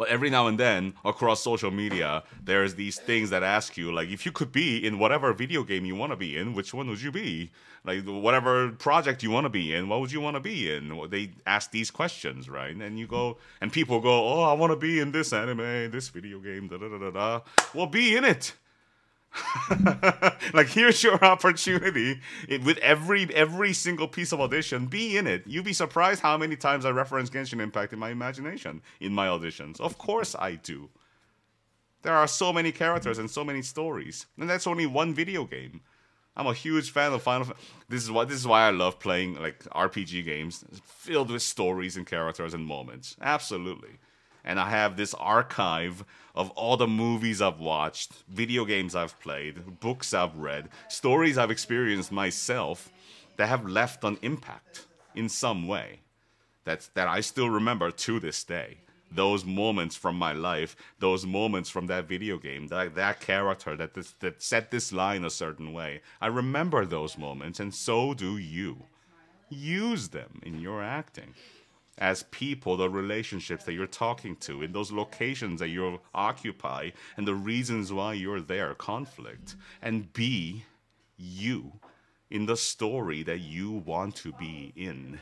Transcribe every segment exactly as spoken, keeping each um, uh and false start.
But every now and then, across social media, there's these things that ask you, like, if you could be in whatever video game you want to be in, which one would you be? Like, whatever project you want to be in, what would you want to be in? They ask these questions, right? And you go, and people go, oh, I want to be in this anime, this video game, da da da da da. Well, be in it. Like, here's your opportunity. It, with every every single piece of audition, be in it. You'd be surprised how many times I reference Genshin Impact in my imagination in my auditions. Of course I do. There are so many characters and so many stories, and that's only one video game. I'm a huge fan of Final Fantasy. This is why this is why I love playing like R P G games filled with stories and characters and moments. Absolutely. And I have this archive of all the movies I've watched, video games I've played, books I've read, stories I've experienced myself that have left an impact in some way that, that I still remember to this day. Those moments from my life, those moments from that video game, that, that character that, this, that said this line a certain way. I remember those moments, and so do you. Use them in your acting. As people, the relationships that you're talking to, in those locations that you occupy, and the reasons why you're there, conflict. And be you in the story that you want to be in.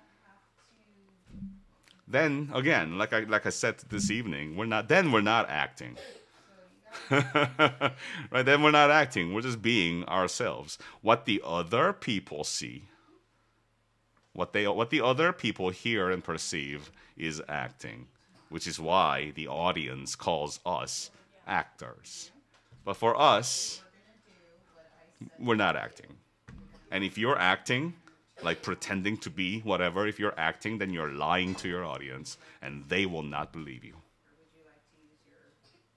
Then, again, like I, like I said this evening, we're not, then we're not acting. Right? Then we're not acting. We're just being ourselves. What the other people see, What they what the other people hear and perceive is acting, which is why the audience calls us actors. But for us, we're not acting. And if you're acting, like pretending to be whatever, if you're acting, then you're lying to your audience, and they will not believe you.